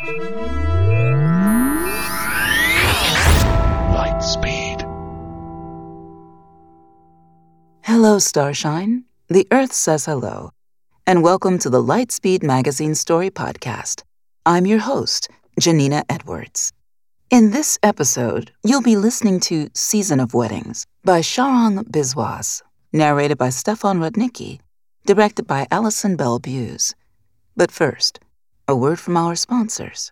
Lightspeed. Hello, Starshine. The Earth says hello, and welcome to the Lightspeed Magazine Story Podcast. I'm your host, Janina Edwards. In this episode, you'll be listening to Season of Weddings by Sharang Biswas, narrated by Stefan Rudnicki, directed by Alison Bell Buse. But first, a word from our sponsors.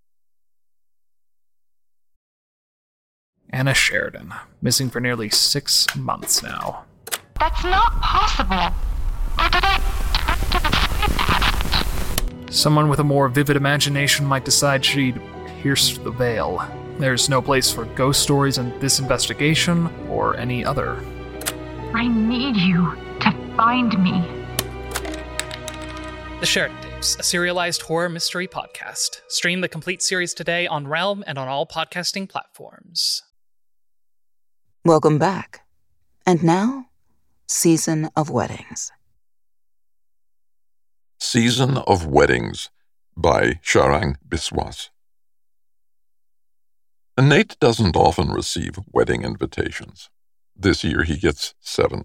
Anna Sheridan, missing for nearly 6 months now. That's not possible. Someone with a more vivid imagination might decide she'd pierce the veil. There's no place for ghost stories in this investigation or any other. I need you to find me. The Sheridan Tapes, a serialized horror mystery podcast. Stream the complete series today on Realm and on all podcasting platforms. Welcome back. And now, Season of Weddings. Season of Weddings by Sharang Biswas. Nate doesn't often receive wedding invitations. This year he gets 7.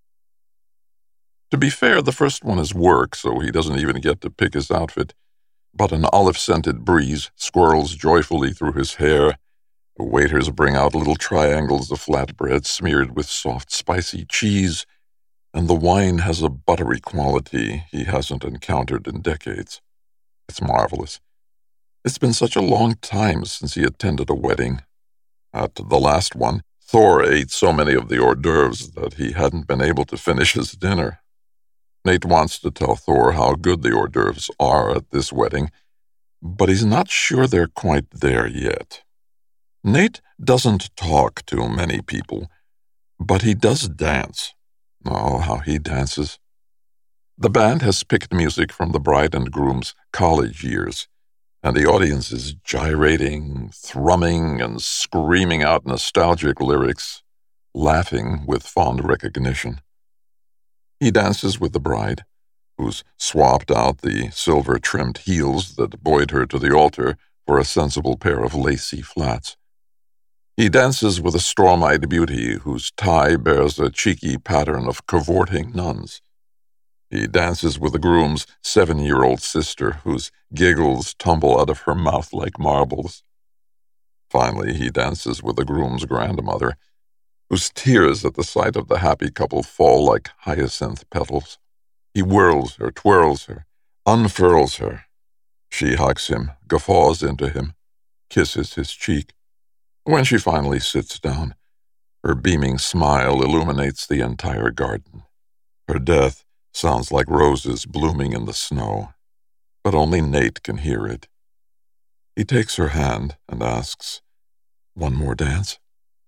To be fair, the first one is work, so he doesn't even get to pick his outfit. But an olive-scented breeze swirls joyfully through his hair. Waiters bring out little triangles of flatbread smeared with soft, spicy cheese, and the wine has a buttery quality he hasn't encountered in decades. It's marvelous. It's been such a long time since he attended a wedding. At the last one, Thor ate so many of the hors d'oeuvres that he hadn't been able to finish his dinner. Nate wants to tell Thor how good the hors d'oeuvres are at this wedding, but he's not sure they're quite there yet. Nate doesn't talk to many people, but he does dance. Oh, how he dances. The band has picked music from the bride and groom's college years, and the audience is gyrating, thrumming, and screaming out nostalgic lyrics, laughing with fond recognition. He dances with the bride, who's swapped out the silver-trimmed heels that buoyed her to the altar for a sensible pair of lacy flats. He dances with a storm-eyed beauty whose tie bears a cheeky pattern of cavorting nuns. He dances with the groom's 7-year-old sister, whose giggles tumble out of her mouth like marbles. Finally, he dances with the groom's grandmother, whose tears at the sight of the happy couple fall like hyacinth petals. He whirls her, twirls her, unfurls her. She hugs him, guffaws into him, kisses his cheek. When she finally sits down, her beaming smile illuminates the entire garden. Her death sounds like roses blooming in the snow, but only Nate can hear it. He takes her hand and asks, "One more dance?"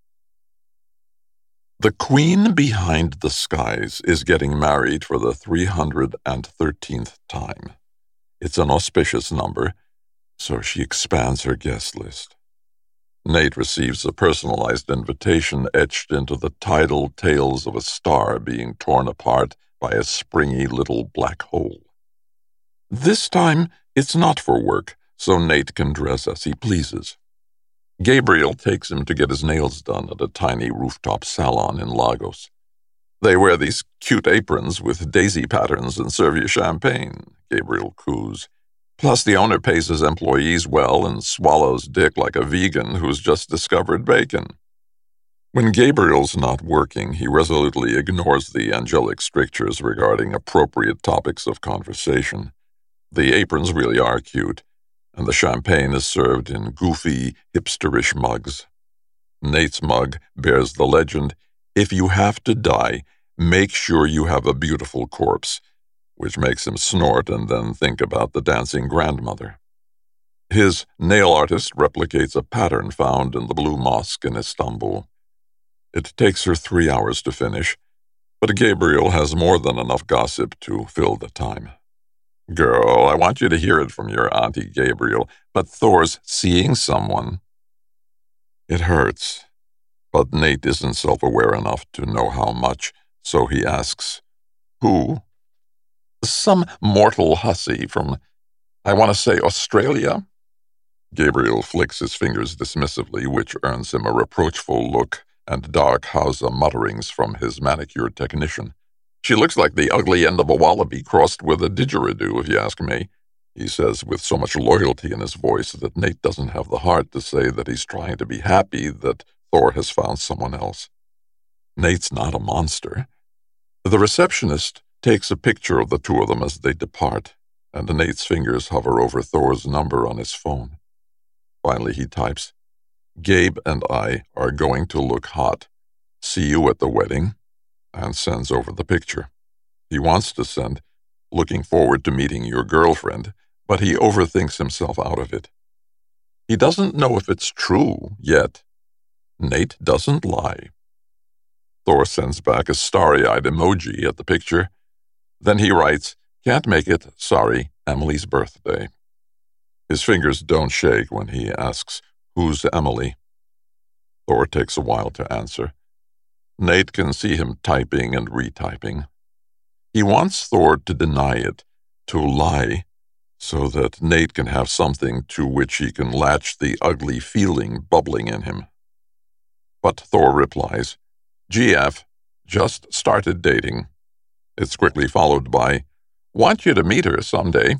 The queen behind the skies is getting married for the 313th time. It's an auspicious number, so she expands her guest list. Nate receives a personalized invitation etched into the tidal tails of a star being torn apart by a springy little black hole. This time, it's not for work, so Nate can dress as he pleases. Gabriel takes him to get his nails done at a tiny rooftop salon in Lagos. They wear these cute aprons with daisy patterns and serve you champagne, Gabriel coos. Plus, the owner pays his employees well and swallows dick like a vegan who's just discovered bacon. When Gabriel's not working, he resolutely ignores the angelic strictures regarding appropriate topics of conversation. The aprons really are cute, and the champagne is served in goofy, hipsterish mugs. Nate's mug bears the legend, "If you have to die, make sure you have a beautiful corpse," which makes him snort and then think about the dancing grandmother. His nail artist replicates a pattern found in the Blue Mosque in Istanbul. It takes her 3 hours to finish, but Gabriel has more than enough gossip to fill the time. "Girl, I want you to hear it from your Auntie Gabriel, but Thor's seeing someone." It hurts, but Nate isn't self-aware enough to know how much, so he asks, "Who?" "Some mortal hussy from, I want to say, Australia." Gabriel flicks his fingers dismissively, which earns him a reproachful look and dark Hausa mutterings from his manicured technician. "She looks like the ugly end of a wallaby crossed with a didgeridoo, if you ask me," he says with so much loyalty in his voice that Nate doesn't have the heart to say that he's trying to be happy that Thor has found someone else. Nate's not a monster. The receptionist takes a picture of the two of them as they depart, and Nate's fingers hover over Thor's number on his phone. Finally, he types, "Gabe and I are going to look hot. See you at the wedding," and sends over the picture. He wants to send, "Looking forward to meeting your girlfriend," but he overthinks himself out of it. He doesn't know if it's true yet. Nate doesn't lie. Thor sends back a starry-eyed emoji at the picture. Then he writes, "Can't make it, sorry, Emily's birthday." His fingers don't shake when he asks, "Who's Emily?" Thor takes a while to answer. Nate can see him typing and retyping. He wants Thor to deny it, to lie, so that Nate can have something to which he can latch the ugly feeling bubbling in him. But Thor replies, "GF, just started dating." It's quickly followed by, "Want you to meet her someday."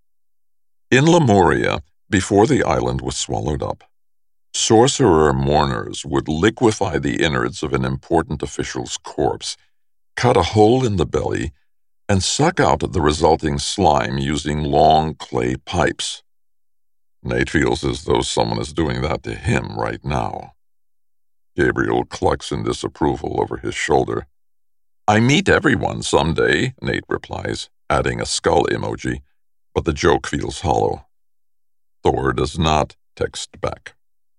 In Lemuria, before the island was swallowed up, sorcerer mourners would liquefy the innards of an important official's corpse, cut a hole in the belly, and suck out the resulting slime using long clay pipes. Nate feels as though someone is doing that to him right now. Gabriel clucks in disapproval over his shoulder. "I meet everyone someday," Nate replies, adding a skull emoji, but the joke feels hollow. Thor does not text back.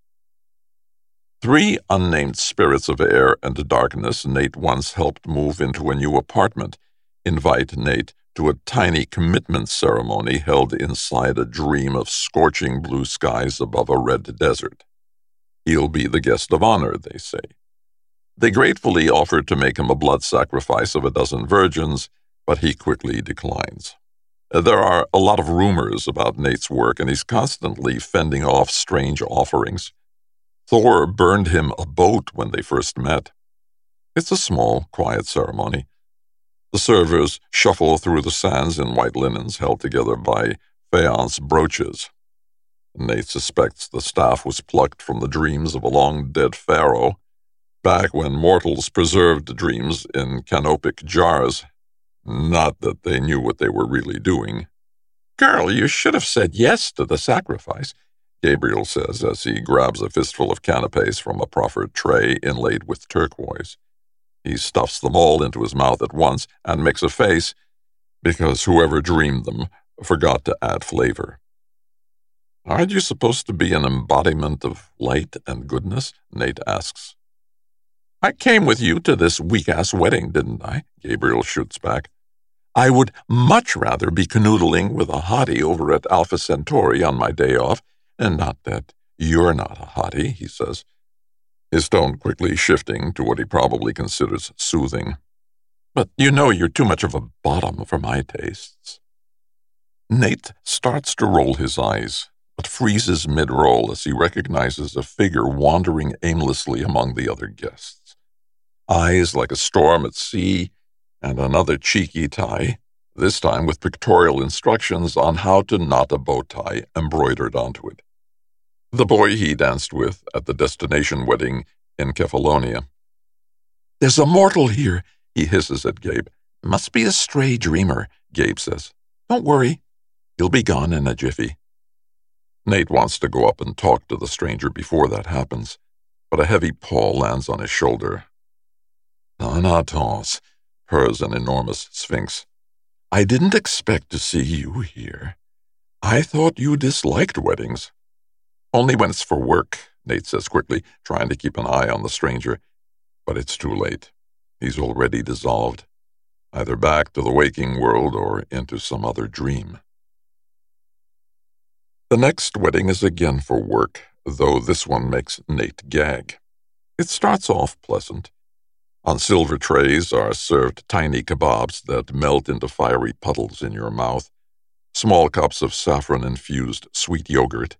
3 unnamed spirits of air and darkness Nate once helped move into a new apartment invite Nate to a tiny commitment ceremony held inside a dream of scorching blue skies above a red desert. He'll be the guest of honor, they say. They gratefully offer to make him a blood sacrifice of a dozen virgins, but he quickly declines. There are a lot of rumors about Nate's work, and he's constantly fending off strange offerings. Thor burned him a boat when they first met. It's a small, quiet ceremony. The servers shuffle through the sands in white linens held together by faience brooches. Nate suspects the staff was plucked from the dreams of a long-dead pharaoh, back when mortals preserved dreams in canopic jars. Not that they knew what they were really doing. "Girl, you should have said yes to the sacrifice," Gabriel says as he grabs a fistful of canapes from a proffered tray inlaid with turquoise. He stuffs them all into his mouth at once and makes a face, because whoever dreamed them forgot to add flavor. "Aren't you supposed to be an embodiment of light and goodness?" Nate asks. "I came with you to this weak-ass wedding, didn't I?" Gabriel shoots back. "I would much rather be canoodling with a hottie over at Alpha Centauri on my day off, and not that you're not a hottie," he says, his tone quickly shifting to what he probably considers soothing. "But you know you're too much of a bottom for my tastes." Nate starts to roll his eyes, but freezes mid-roll as he recognizes a figure wandering aimlessly among the other guests. Eyes like a storm at sea, and another cheeky tie, this time with pictorial instructions on how to knot a bow tie embroidered onto it. The boy he danced with at the destination wedding in Kefalonia. "There's a mortal here," he hisses at Gabe. "Must be a stray dreamer," Gabe says. "Don't worry, he'll be gone in a jiffy." Nate wants to go up and talk to the stranger before that happens, but a heavy paw lands on his shoulder. "Thanatos," purrs an enormous sphinx. "I didn't expect to see you here. I thought you disliked weddings." "Only when it's for work," Nate says quickly, trying to keep an eye on the stranger. But it's too late. He's already dissolved, either back to the waking world or into some other dream. The next wedding is again for work, though this one makes Nate gag. It starts off pleasant. On silver trays are served tiny kebabs that melt into fiery puddles in your mouth, small cups of saffron-infused sweet yogurt,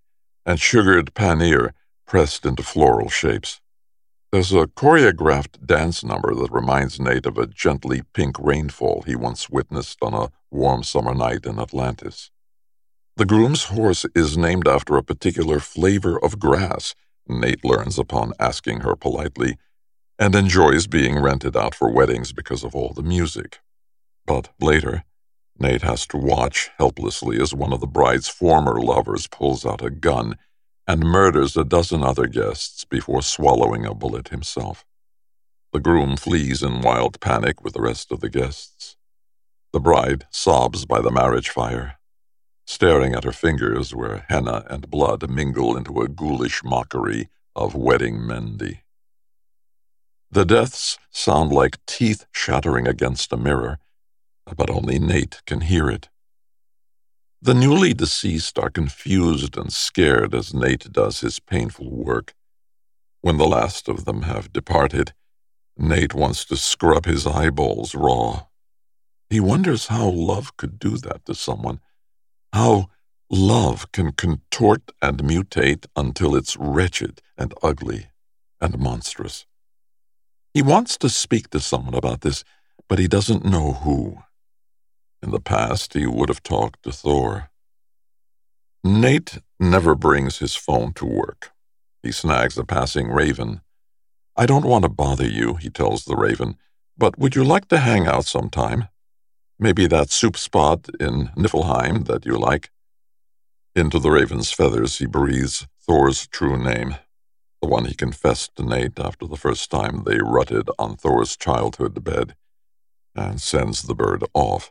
and sugared paneer pressed into floral shapes. There's a choreographed dance number that reminds Nate of a gently pink rainfall he once witnessed on a warm summer night in Atlantis. The groom's horse is named after a particular flavor of grass, Nate learns upon asking her politely, and enjoys being rented out for weddings because of all the music. But later, Nate has to watch helplessly as one of the bride's former lovers pulls out a gun and murders a dozen other guests before swallowing a bullet himself. The groom flees in wild panic with the rest of the guests. The bride sobs by the marriage fire, staring at her fingers where henna and blood mingle into a ghoulish mockery of wedding mehndi. The deaths sound like teeth shattering against a mirror, but only Nate can hear it. The newly deceased are confused and scared as Nate does his painful work. When the last of them have departed, Nate wants to scrub his eyeballs raw. He wonders how love could do that to someone, how love can contort and mutate until it's wretched and ugly and monstrous. He wants to speak to someone about this, but he doesn't know who. In the past, he would have talked to Thor. Nate never brings his phone to work. He snags a passing raven. "I don't want to bother you," he tells the raven, "but would you like to hang out sometime? Maybe that soup spot in Niflheim that you like." Into the raven's feathers he breathes Thor's true name, the one he confessed to Nate after the first time they rutted on Thor's childhood bed, and sends the bird off.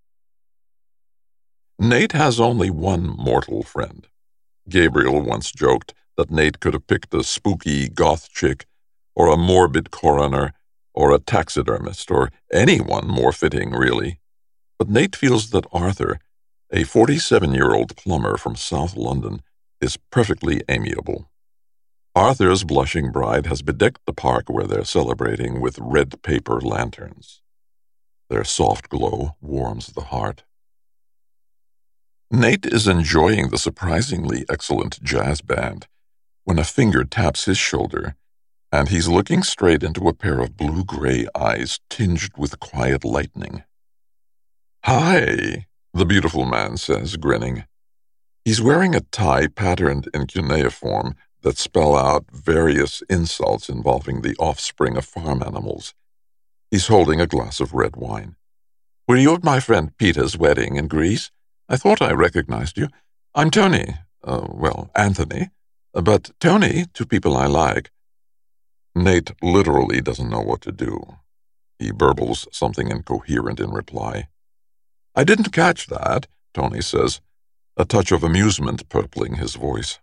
Nate has only one mortal friend. Gabriel once joked that Nate could have picked a spooky goth chick, or a morbid coroner, or a taxidermist, or anyone more fitting, really. But Nate feels that Arthur, a 47-year-old plumber from South London, is perfectly amiable. Arthur's blushing bride has bedecked the park where they're celebrating with red paper lanterns. Their soft glow warms the heart. Nate is enjoying the surprisingly excellent jazz band when a finger taps his shoulder, and he's looking straight into a pair of blue-gray eyes tinged with quiet lightning. "Hi," the beautiful man says, grinning. He's wearing a tie patterned in cuneiform that spell out various insults involving the offspring of farm animals. He's holding a glass of red wine. "Were you at my friend Peter's wedding in Greece? I thought I recognized you. I'm Tony. Anthony. But Tony to people I like." Nate literally doesn't know what to do. He burbles something incoherent in reply. "I didn't catch that," Tony says, a touch of amusement purpling his voice.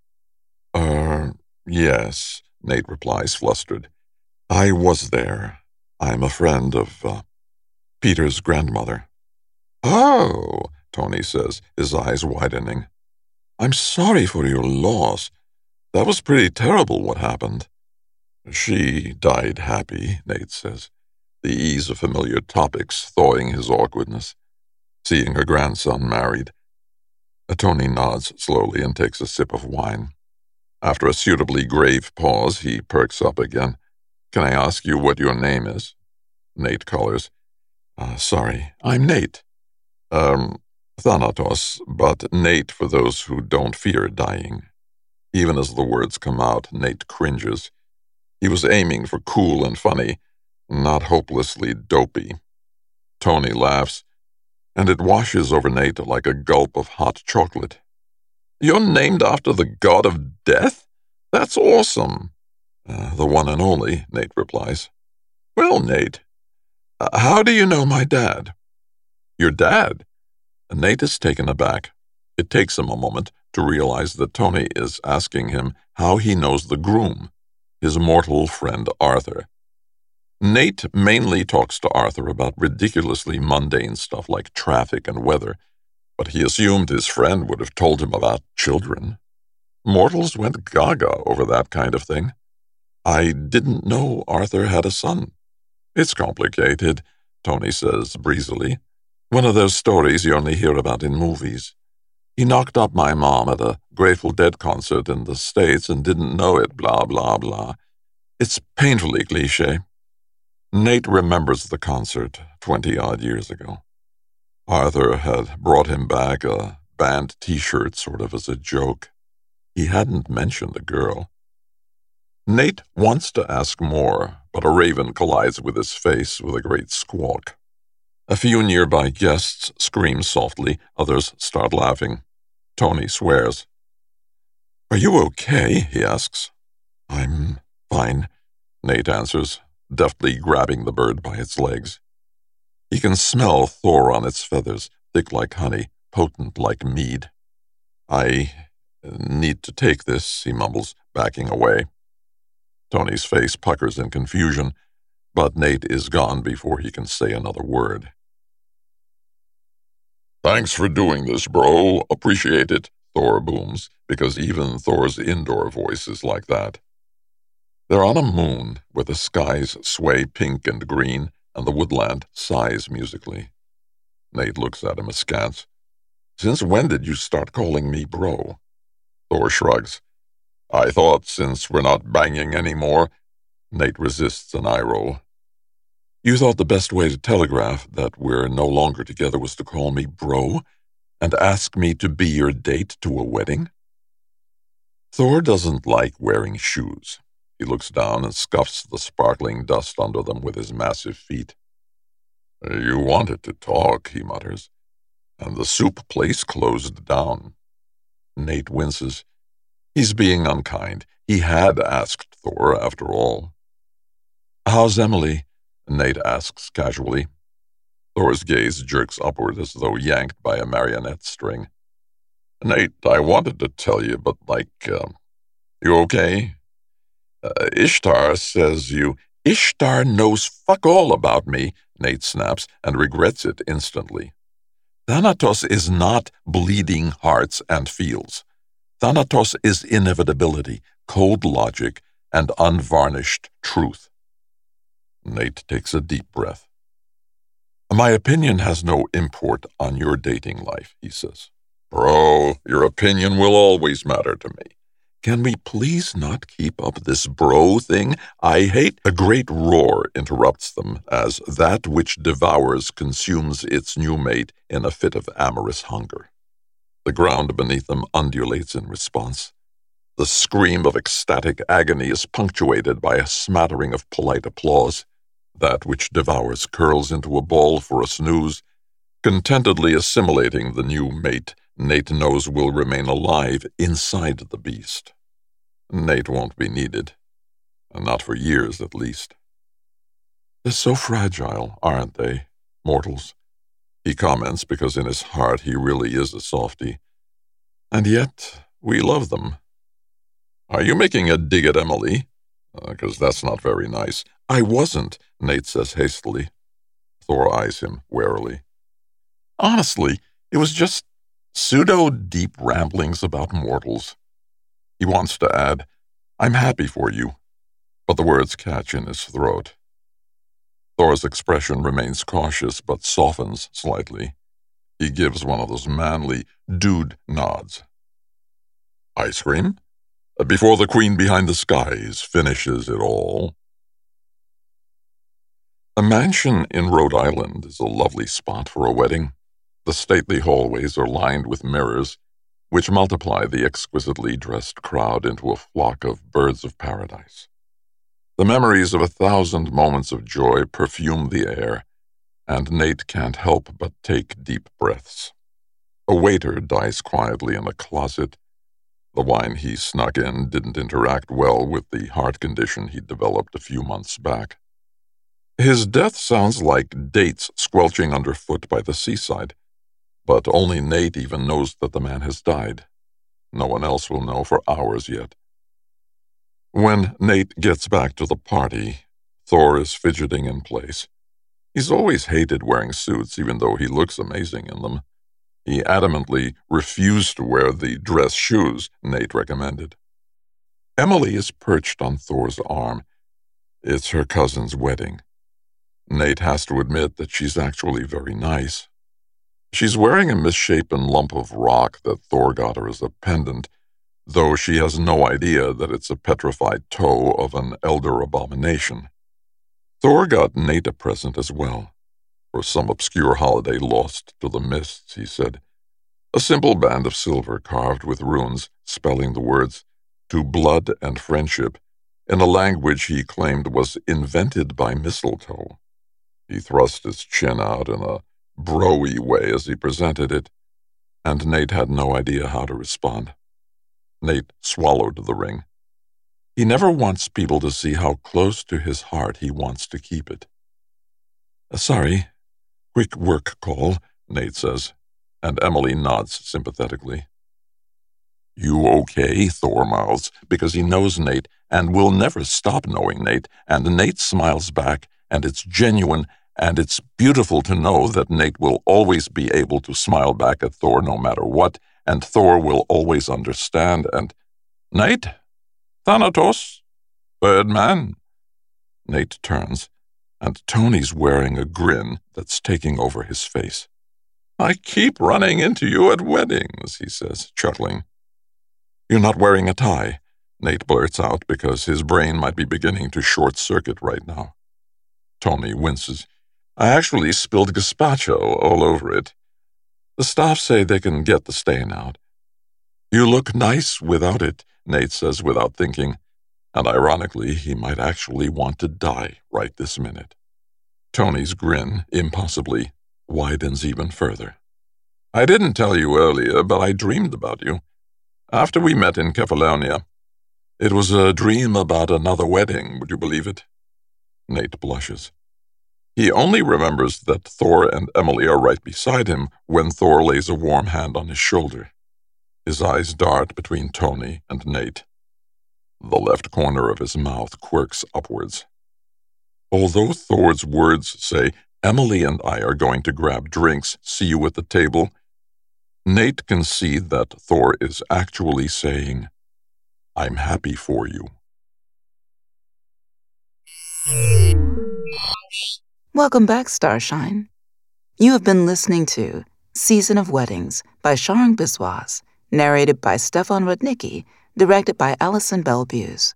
Yes," Nate replies, flustered. "I was there. I'm a friend of, Peter's grandmother." "Oh," Tony says, his eyes widening. "I'm sorry for your loss. That was pretty terrible what happened." "She died happy," Nate says, the ease of familiar topics thawing his awkwardness. "Seeing her grandson married." Tony nods slowly and takes a sip of wine. After a suitably grave pause, he perks up again. "Can I ask you what your name is?" Nate colors. Sorry, I'm Nate. Thanatos, but Nate for those who don't fear dying." Even as the words come out, Nate cringes. He was aiming for cool and funny, not hopelessly dopey. Tony laughs, and it washes over Nate like a gulp of hot chocolate. "You're named after the god of death? That's awesome." "The one and only," Nate replies. "Well, Nate, how do you know my dad?" "Your dad?" Nate is taken aback. It takes him a moment to realize that Tony is asking him how he knows the groom, his mortal friend Arthur. Nate mainly talks to Arthur about ridiculously mundane stuff like traffic and weather, but he assumed his friend would have told him about children. Mortals went gaga over that kind of thing. "I didn't know Arthur had a son." "It's complicated," Tony says breezily. "One of those stories you only hear about in movies." He knocked up my mom at a Grateful Dead concert in the States and didn't know it, blah, blah, blah. It's painfully cliché. Nate remembers the concert 20-odd years ago. Arthur had brought him back a band t-shirt sort of as a joke. He hadn't mentioned the girl. Nate wants to ask more, but a raven collides with his face with a great squawk. A few nearby guests scream softly, others start laughing. Tony swears. "Are you okay?" he asks. "I'm fine," Nate answers, deftly grabbing the bird by its legs. He can smell Thor on its feathers, thick like honey, potent like mead. "I need to take this," he mumbles, backing away. Tony's face puckers in confusion, but Nate is gone before he can say another word. "Thanks for doing this, bro. Appreciate it," Thor booms, because even Thor's indoor voice is like that. They're on a moon where the skies sway pink and green and the woodland sighs musically. Nate looks at him askance. "Since when did you start calling me bro?" Thor shrugs. "I thought since we're not banging anymore." Nate resists an eye roll. "You thought the best way to telegraph that we're no longer together was to call me bro and ask me to be your date to a wedding?" Thor doesn't like wearing shoes. He looks down and scuffs the sparkling dust under them with his massive feet. "You wanted to talk," he mutters, "and the soup place closed down." Nate winces. He's being unkind. He had asked Thor, after all. "How's Emily?" Nate asks casually. Thor's gaze jerks upward as though yanked by a marionette string. "Nate, I wanted to tell you, but you okay? Ishtar says you—" "Ishtar knows fuck all about me," Nate snaps, and regrets it instantly. Thanatos is not bleeding hearts and feels. Thanatos is inevitability, cold logic, and unvarnished truth. Nate takes a deep breath. "My opinion has no import on your dating life," he says. "Bro, your opinion will always matter to me. Can we please not keep up this bro thing? I hate—" A great roar interrupts them as that which devours consumes its new mate in a fit of amorous hunger. The ground beneath them undulates in response. The scream of ecstatic agony is punctuated by a smattering of polite applause. That which devours curls into a ball for a snooze, contentedly assimilating the new mate Nate knows will remain alive inside the beast. Nate won't be needed. Not for years, at least. "They're so fragile, aren't they, mortals?" he comments, because in his heart he really is a softy. "And yet, we love them." "Are you making a dig at Emily? 'Cause that's not very nice." "I wasn't," Nate says hastily. Thor eyes him warily. "Honestly, it was just pseudo-deep ramblings about mortals." He wants to add, "I'm happy for you," but the words catch in his throat. Thor's expression remains cautious but softens slightly. He gives one of those manly dude nods. "Ice cream? Before the queen behind the skies finishes it all." A mansion in Rhode Island is a lovely spot for a wedding. The stately hallways are lined with mirrors, which multiply the exquisitely dressed crowd into a flock of birds of paradise. The memories of 1,000 moments of joy perfume the air, and Nate can't help but take deep breaths. A waiter dies quietly in a closet. The wine he snuck in didn't interact well with the heart condition he developed a few months back. His death sounds like dates squelching underfoot by the seaside, but only Nate even knows that the man has died. No one else will know for hours yet. When Nate gets back to the party, Thor is fidgeting in place. He's always hated wearing suits, even though he looks amazing in them. He adamantly refused to wear the dress shoes Nate recommended. Emily is perched on Thor's arm. It's her cousin's wedding. Nate has to admit that she's actually very nice. She's wearing a misshapen lump of rock that Thor got her as a pendant, though she has no idea that it's a petrified toe of an elder abomination. Thor got Nate a present as well. For some obscure holiday lost to the mists, he said. A simple band of silver carved with runes spelling the words, "To blood and friendship," in a language he claimed was invented by mistletoe. He thrust his chin out in a bro-y way as he presented it, and Nate had no idea how to respond. Nate swallowed the ring. He never wants people to see how close to his heart he wants to keep it. "Sorry, quick work call," Nate says, and Emily nods sympathetically. "You okay?" Thor mouths, because he knows Nate and will never stop knowing Nate, and Nate smiles back, and it's genuine, and it's beautiful to know that Nate will always be able to smile back at Thor no matter what, and Thor will always understand, and... "Nate? Thanatos? Birdman?" Nate turns, and Tony's wearing a grin that's taking over his face. "I keep running into you at weddings," he says, chuckling. "You're not wearing a tie," Nate blurts out because his brain might be beginning to short-circuit right now. Tony winces. "I actually spilled gazpacho all over it. The staff say they can get the stain out." "You look nice without it," Nate says without thinking, and ironically, he might actually want to die right this minute. Tony's grin, impossibly, widens even further. "I didn't tell you earlier, but I dreamed about you. After we met in Kefalonia. It was a dream about another wedding, would you believe it?" Nate blushes. He only remembers that Thor and Emily are right beside him when Thor lays a warm hand on his shoulder. His eyes dart between Tony and Nate. The left corner of his mouth quirks upwards. Although Thor's words say, "Emily and I are going to grab drinks, see you at the table," Nate can see that Thor is actually saying, "I'm happy for you." Welcome back, Starshine. You have been listening to Season of Weddings by Sarang Biswas, narrated by Stefan Rudnicki, directed by Alison Bell Buse.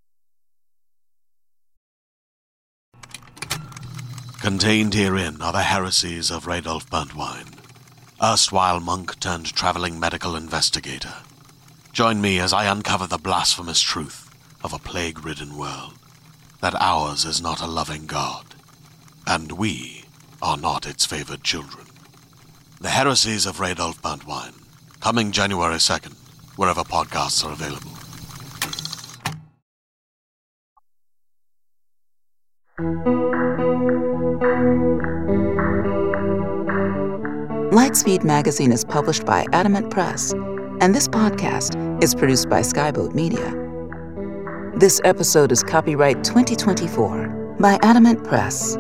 Contained herein are the heresies of Radolf Burntwine, erstwhile monk turned traveling medical investigator. Join me as I uncover the blasphemous truth of a plague-ridden world, that ours is not a loving God, and we are not its favored children. The Heresies of Radolf Burntwine, coming January 2nd, wherever podcasts are available. Lightspeed Magazine is published by Adamant Press, and this podcast is produced by Skyboat Media. This episode is copyright 2024 by Adamant Press.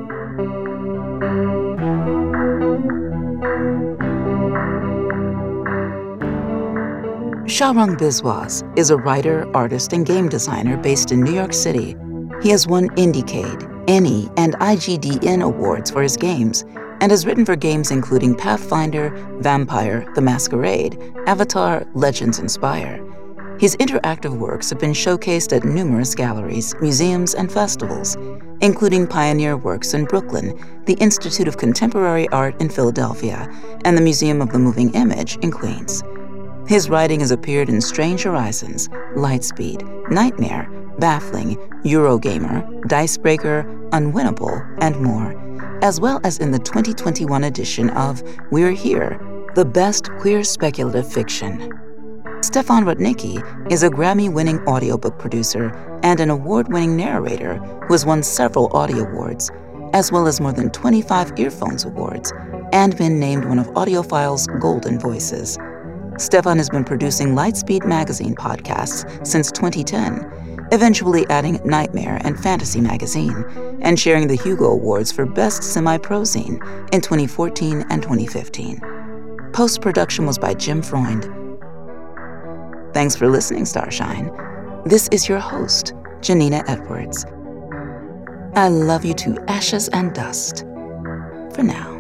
Sarang Biswas is a writer, artist, and game designer based in New York City. He has won Indiecade, ENnie, and IGDN awards for his games, and has written for games including Pathfinder, Vampire, The Masquerade, Avatar, Legends Inspire. His interactive works have been showcased at numerous galleries, museums, and festivals, including Pioneer Works in Brooklyn, the Institute of Contemporary Art in Philadelphia, and the Museum of the Moving Image in Queens. His writing has appeared in Strange Horizons, Lightspeed, Nightmare, Baffling, Eurogamer, Dicebreaker, Unwinnable, and more, as well as in the 2021 edition of We're Here, the best queer speculative fiction. Stefan Rudnicki is a Grammy-winning audiobook producer and an award-winning narrator who has won several audio awards, as well as more than 25 Earphones Awards, and been named one of AudioPhile's Golden Voices. Stefan has been producing Lightspeed Magazine podcasts since 2010, eventually adding Nightmare and Fantasy Magazine, and sharing the Hugo Awards for Best Semi-Prozine in 2014 and 2015. Post-production was by Jim Freund. Thanks for listening, Starshine. This is your host, Janina Edwards. I love you to ashes and dust. For now.